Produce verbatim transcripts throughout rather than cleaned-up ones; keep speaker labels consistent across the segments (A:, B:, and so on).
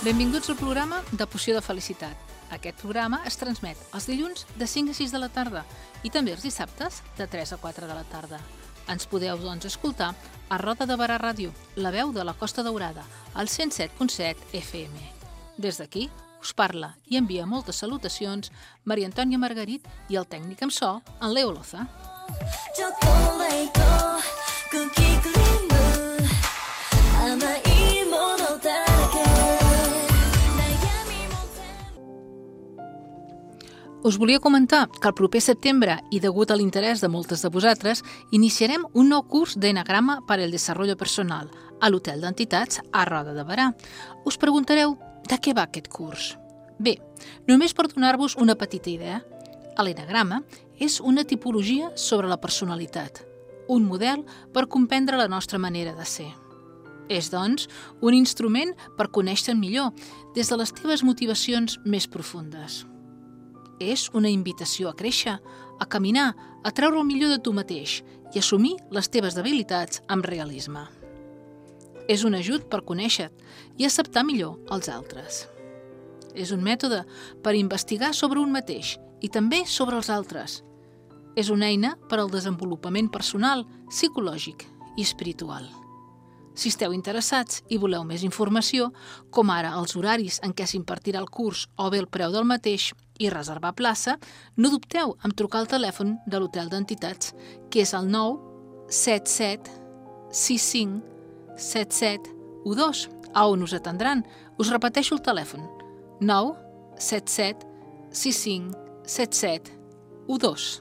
A: Benvinguts al programa de Poció de Felicitat. Aquest programa es transmet els dilluns de cinc a sis de la tarda i també els dissabtes de tres a quatre de la tarda. Ens podeu, doncs, escoltar a Roda de Barà Ràdio, la veu de la Costa Daurada, al cent set punt set F M. Des d'aquí us parla i envia moltes salutacions Maria Antònia Margarit i el tècnic amb so, en Leo Loza. Us volia comentar que el proper setembre, i degut a l'interès de moltes de vosaltres, iniciarem un nou curs d'enagrama per al desarrollo personal a l'Hotel d'Entitats a Roda de Barà. Us preguntareu de què va aquest curs? Bé, només per donar-vos una petita idea, l'enagrama és una tipologia sobre la personalitat, un model per comprendre la nostra manera de ser. És, doncs, un instrument per conèixer millor des de les teves motivacions més profundes. És una invitació a créixer, a caminar, a treure el millor de tu mateix i assumir les teves debilitats amb realisme. És un ajut per conèixer-te i acceptar millor els altres. És un mètode per investigar sobre un mateix i també sobre els altres. És una eina per al desenvolupament personal, psicològic i espiritual. Si esteu interessats i voleu més informació, com ara els horaris en què s'impartirà el curs o bé el preu del mateix i reservar plaça, no dubteu en trucar al telèfon de l'Hotel d'Entitats, que és el nou set set sis cinc set set u dos, a on us atendran. Us repeteixo el telèfon, nou set set sis cinc set set u dos.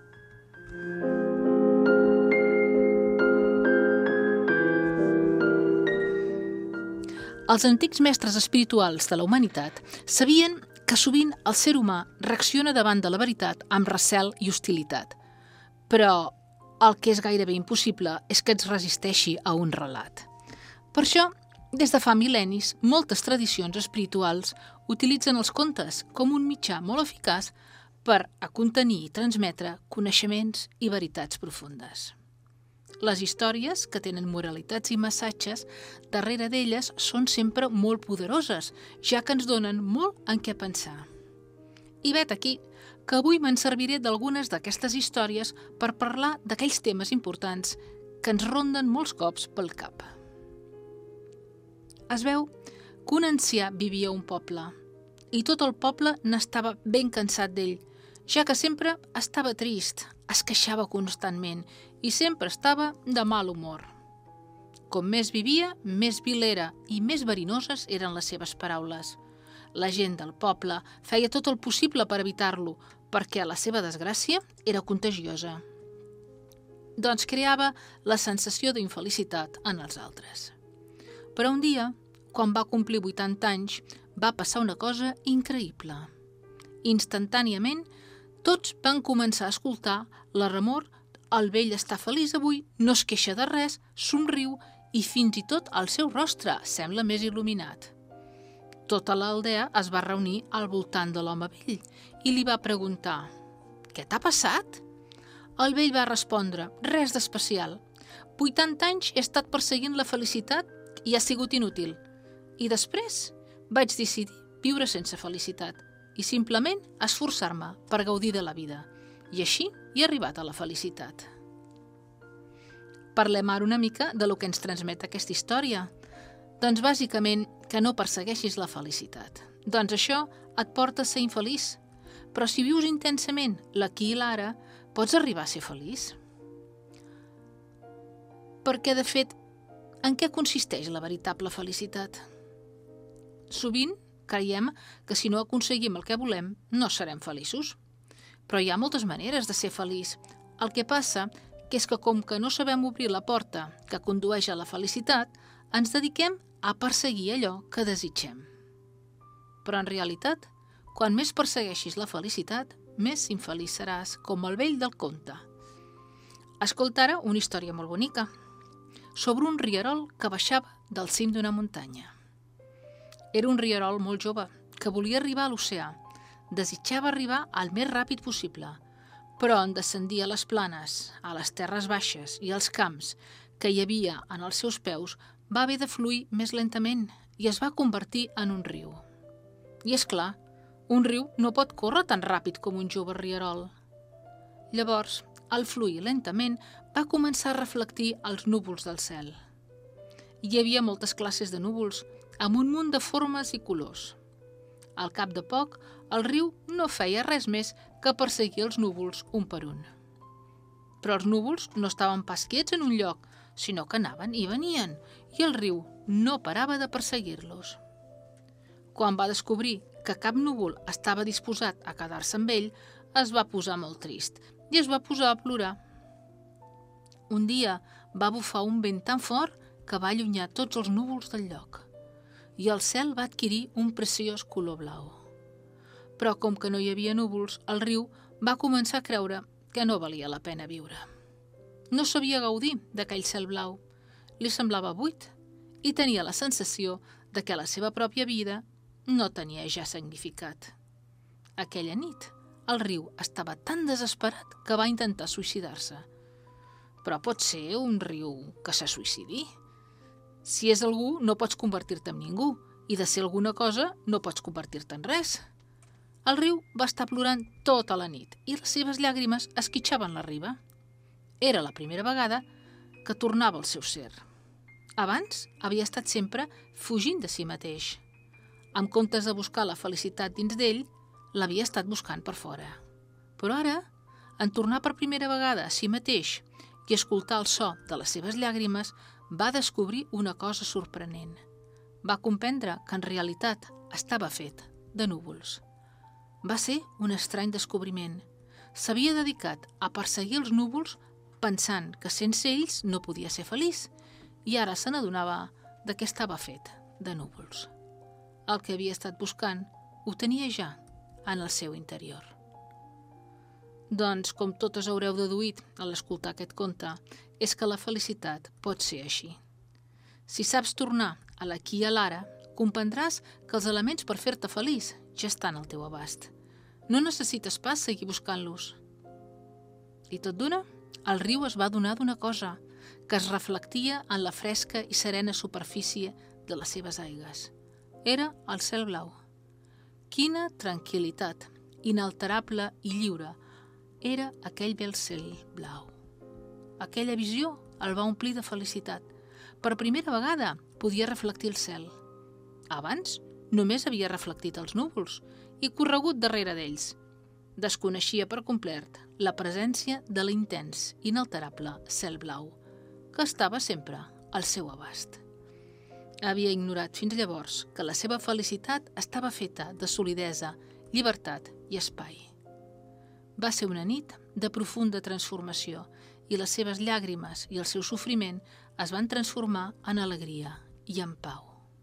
A: Els antics mestres espirituals de la humanitat sabien que sovint el ser humà reacciona davant de la veritat amb recel i hostilitat. Però el que és gairebé impossible és que es resisteixi a un relat. Per això, des de fa mil·lennis, moltes tradicions espirituals utilitzen els contes com un mitjà molt eficaç per a contenir i transmetre coneixements i veritats profundes. Les històries, que tenen moralitats i massatges, darrere d'elles són sempre molt poderoses, ja que ens donen molt en què pensar. I vet aquí que avui me'n serviré d'algunes d'aquestes històries per parlar d'aquells temes importants que ens ronden molts cops pel cap. Es veu que un ancià vivia a un poble i tot el poble n'estava ben cansat d'ell, ja que sempre estava trist, es queixava constantment i sempre estava de mal humor. Com més vivia, més vil era i més verinoses eren les seves paraules. La gent del poble feia tot el possible per evitar-lo, perquè la seva desgràcia era contagiosa. Doncs creava la sensació d'infelicitat en els altres. Però un dia, quan va complir vuitanta anys, va passar una cosa increïble. Instantàniament, tots van començar a escoltar la remor: el vell està feliç avui, no es queixa de res, somriu i fins i tot el seu rostre sembla més il·luminat. Tota l'aldea es va reunir al voltant de l'home vell i li va preguntar: «Què t'ha passat?» El vell va respondre: «Res d'especial. vuitanta anys he estat perseguint la felicitat i ha sigut inútil. I després vaig decidir viure sense felicitat i simplement esforçar-me per gaudir de la vida. I així he arribat a la felicitat». Parlem ara una mica de lo que ens transmet aquesta història. Doncs bàsicament que no persegueixis la felicitat. Doncs això et porta a ser infeliç. Però si vius intensament l'aquí i l'ara, pots arribar a ser feliç. Perquè, de fet, en què consisteix la veritable felicitat? Sovint creiem que si no aconseguim el que volem, no serem feliços. Però hi ha moltes maneres de ser feliç. El que passa que és que com que no sabem obrir la porta que condueix a la felicitat, ens dediquem a perseguir allò que desitgem. Però en realitat, quan més persegueixis la felicitat, més infeliç seràs, com el vell del conte. Escolta ara una història molt bonica sobre un rierol que baixava del cim d'una muntanya. Era un rierol molt jove que volia arribar a l'oceà. Desitjava arribar al més ràpid possible, però en descendir a les planes, a les terres baixes i als camps que hi havia en els seus peus, va haver de fluir més lentament i es va convertir en un riu. I és clar, un riu no pot córrer tan ràpid com un jove rierol. Llavors, al fluir lentament, va començar a reflectir els núvols del cel. Hi havia moltes classes de núvols, amb un munt de formes i colors. Al cap de poc, el riu no feia res més que perseguir els núvols un per un. Però els núvols no estaven pas quiets en un lloc, sinó que anaven i venien, i el riu no parava de perseguir-los. Quan va descobrir que cap núvol estava disposat a quedar-se amb ell, es va posar molt trist i es va posar a plorar. Un dia va bufar un vent tan fort que va allunyar tots els núvols del lloc, i el cel va adquirir un preciós color blau. Però com que no hi havia núvols, el riu va començar a creure que no valia la pena viure. No sabia gaudir d'aquell cel blau, li semblava buit i tenia la sensació de que la seva pròpia vida no tenia ja significat. Aquella nit, el riu estava tan desesperat que va intentar suïcidar-se. Però pot ser un riu que se suïcidi? Si és algú, no pots convertir-te en ningú, i de ser alguna cosa no pots convertir-te en res. El riu va estar plorant tota la nit i les seves llàgrimes esquitxaven la riba. Era la primera vegada que tornava al seu ser. Abans havia estat sempre fugint de si mateix. En comptes de buscar la felicitat dins d'ell, l'havia estat buscant per fora. Però ara, en tornar per primera vegada a si mateix i escoltar el so de les seves llàgrimes, va descobrir una cosa sorprenent. Va comprendre que en realitat estava fet de núvols. Va ser un estrany descobriment. S'havia dedicat a perseguir els núvols pensant que sense ells no podia ser feliç i ara se n'adonava de què estava fet de núvols. El que havia estat buscant ho tenia ja en el seu interior. Doncs, com totes haureu deduït a l'escoltar aquest conte, és que la felicitat pot ser així. Si saps tornar a l'aquí i a l'ara, comprendràs que els elements per fer-te feliç ja estan al teu abast. No necessites pas seguir buscant-los. I tot d'una, el riu es va adonar d'una cosa, que es reflectia en la fresca i serena superfície de les seves aigües. Era el cel blau. Quina tranquil·litat, inalterable i lliure, era aquell bel cel blau. Aquella visió el va omplir de felicitat. Per primera vegada podia reflectir el cel. Abans només havia reflectit els núvols i corregut darrere d'ells. Desconeixia per complet la presència de l'intens, inalterable cel blau, que estava sempre al seu abast. Havia ignorat fins llavors que la seva felicitat estava feta de solidesa, llibertat i espai. Va ser una nit de profunda transformació i les seves llàgrimes i el seu sofriment es van transformar en alegria i en pau.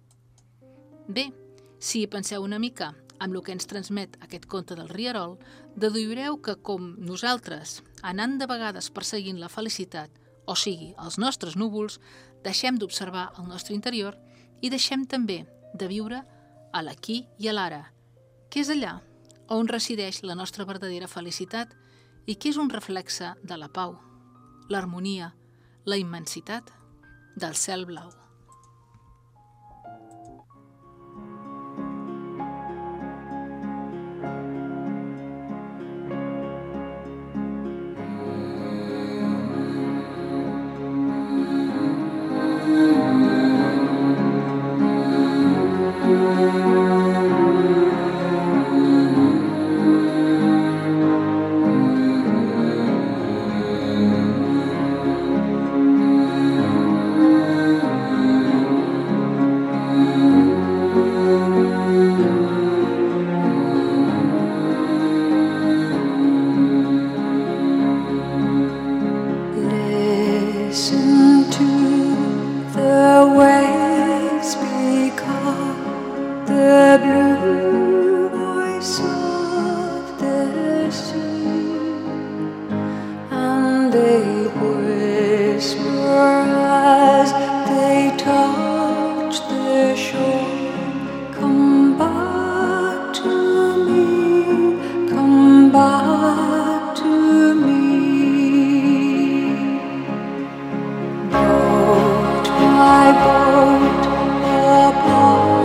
A: Bé, si hi penseu una mica amb el que ens transmet aquest conte del rierol, deduireu que, com nosaltres, anant de vegades perseguint la felicitat, o sigui, els nostres núvols, deixem d'observar el nostre interior i deixem també de viure a l'aquí i a l'ara, que és allà on resideix la nostra verdadera felicitat i que és un reflexe de la pau, l'harmonia, la immensitat del cel blau.
B: My boat upon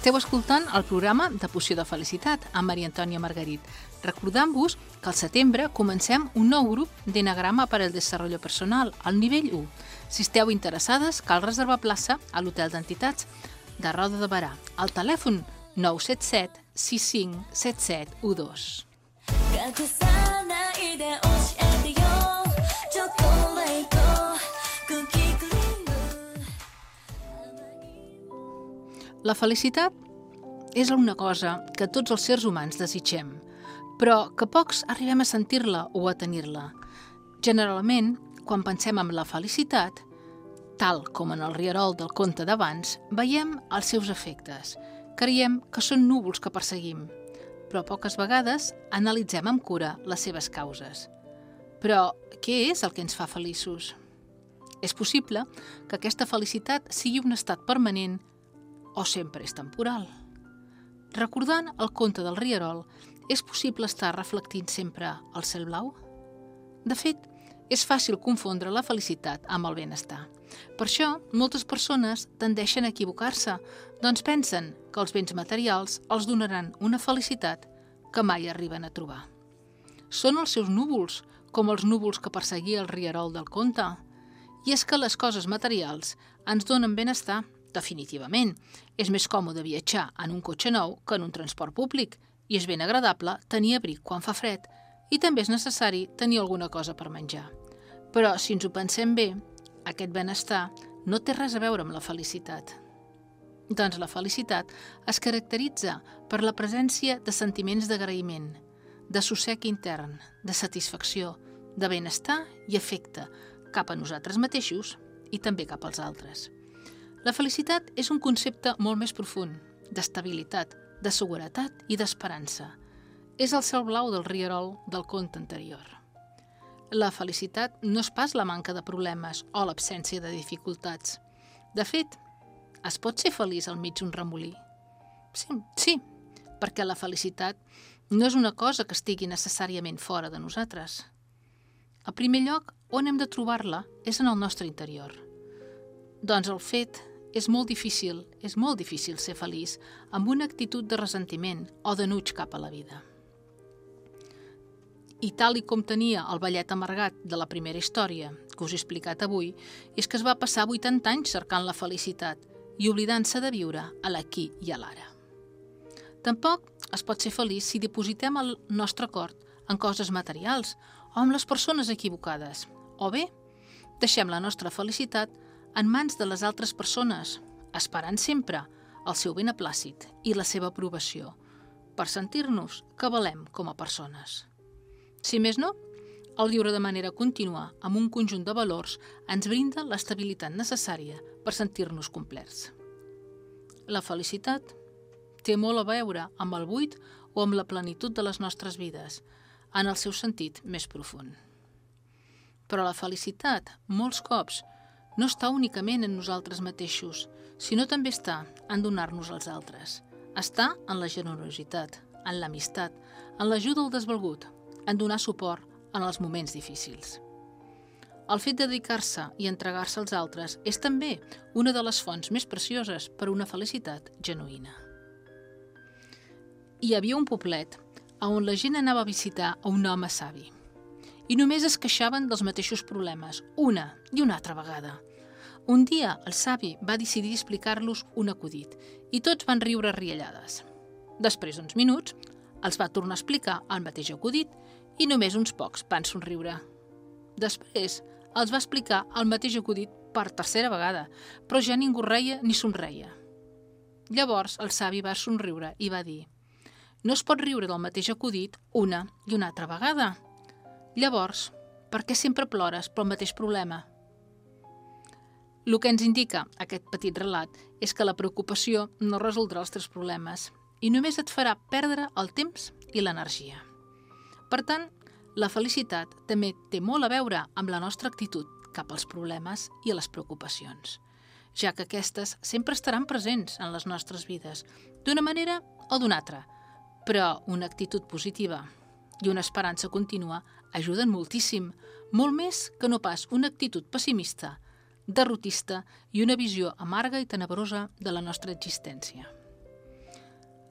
A: Esteu escoltant el programa de Poció de Felicitat amb Maria Antònia Margarit, recordant-vos que al setembre comencem un nou grup d'enagrama per al desenvolupament personal, al nivell u. Si esteu interessades, cal reservar plaça a l'Hotel d'Entitats de Roda de Berà, al telèfon nou set set sis cinc set set u dos. La felicitat és una cosa que tots els sers humans desitgem, però que pocs arribem a sentir-la o a tenir-la. Generalment, quan pensem en la felicitat, tal com en el rierol del conte d'abans, veiem els seus efectes. Creiem que són núvols que perseguim, però poques vegades analitzem amb cura les seves causes. Però què és el que ens fa feliços? És possible que aquesta felicitat sigui un estat permanent o sempre és temporal. Recordant el conte del rierol, és possible estar reflectint sempre el cel blau? De fet, és fàcil confondre la felicitat amb el benestar. Per això, moltes persones tendeixen a equivocar-se, doncs pensen que els béns materials els donaran una felicitat que mai arriben a trobar. Són els seus núvols, com els núvols que perseguia el rierol del conte. I és que les coses materials ens donen benestar, definitivament. És més còmode viatjar en un cotxe nou que en un transport públic i és ben agradable tenir abric quan fa fred i també és necessari tenir alguna cosa per menjar. Però, si ens ho pensem bé, aquest benestar no té res a veure amb la felicitat. Doncs la felicitat es caracteritza per la presència de sentiments d'agraïment, de sossec intern, de satisfacció, de benestar i afecte cap a nosaltres mateixos i també cap als altres. La felicitat és un concepte molt més profund, d'estabilitat, de seguretat i d'esperança. És el cel blau del rierol del conte anterior. La felicitat no és pas la manca de problemes o l'absència de dificultats. De fet, es pot ser feliç al mig d'un remolí? Sí, sí, perquè la felicitat no és una cosa que estigui necessàriament fora de nosaltres. En primer lloc, on hem de trobar-la és en el nostre interior. Doncs el fet és molt difícil, és molt difícil ser feliç amb una actitud de ressentiment o d'enuig cap a la vida. I tal i com tenia el ballet amargat de la primera història que us he explicat avui, és que es va passar vuitanta anys cercant la felicitat i oblidant-se de viure a l'aquí i a l'ara. Tampoc es pot ser feliç si dipositem el nostre cor en coses materials o amb les persones equivocades, o bé deixem la nostra felicitat en mans de les altres persones, esperant sempre el seu beneplàcit i la seva aprovació, per sentir-nos que valem com a persones. Si més no, el viure de manera contínua amb un conjunt de valors ens brinda l'estabilitat necessària per sentir-nos complets. La felicitat té molt a veure amb el buit o amb la plenitud de les nostres vides, en el seu sentit més profund. Però la felicitat, molts cops, no està únicament en nosaltres mateixos, sinó també està en donar-nos als altres. Està en la generositat, en l'amistat, en l'ajuda al desvalgut, en donar suport en els moments difícils. El fet de dedicar-se i entregar-se als altres és també una de les fonts més precioses per a una felicitat genuïna. Hi havia un poblet on la gent anava a visitar a un home savi i només es queixaven dels mateixos problemes, una i una altra vegada. Un dia el savi va decidir explicar-los un acudit i tots van riure riallades. Després d'uns minuts, els va tornar a explicar el mateix acudit i només uns pocs van somriure. Després els va explicar el mateix acudit per tercera vegada, però ja ningú reia ni somreia. Llavors el savi va somriure i va dir: «No es pot riure del mateix acudit una i una altra vegada. Llavors, per què sempre plores pel mateix problema?» El que ens indica aquest petit relat és que la preocupació no resoldrà els teus problemes i només et farà perdre el temps i l'energia. Per tant, la felicitat també té molt a veure amb la nostra actitud cap als problemes i a les preocupacions, ja que aquestes sempre estaran presents en les nostres vides, d'una manera o d'una altra, però una actitud positiva i una esperança contínua ajuden moltíssim, molt més que no pas una actitud pessimista, derrotista i una visió amarga i tenebrosa de la nostra existència.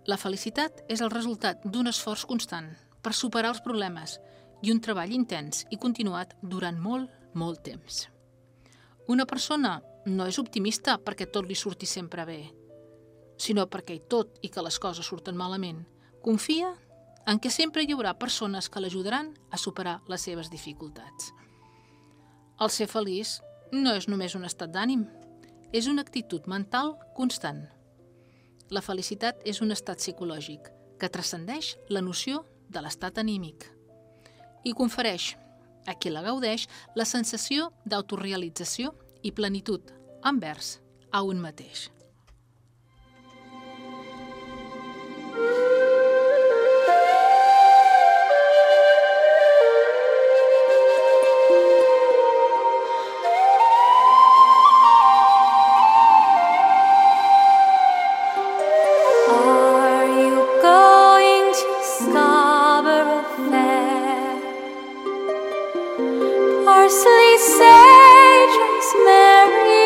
A: La felicitat és el resultat d'un esforç constant per superar els problemes i un treball intens i continuat durant molt, molt temps. Una persona no és optimista perquè tot li surti sempre bé, sinó perquè tot i que les coses surten malament, confia en què sempre hi haurà persones que l'ajudaran a superar les seves dificultats. El ser feliç no és només un estat d'ànim, és una actitud mental constant. La felicitat és un estat psicològic que transcendeix la noció de l'estat anímic i confereix a qui la gaudeix la sensació d'autorealització i plenitud envers a un mateix.
B: Parsley, sage, rosemary,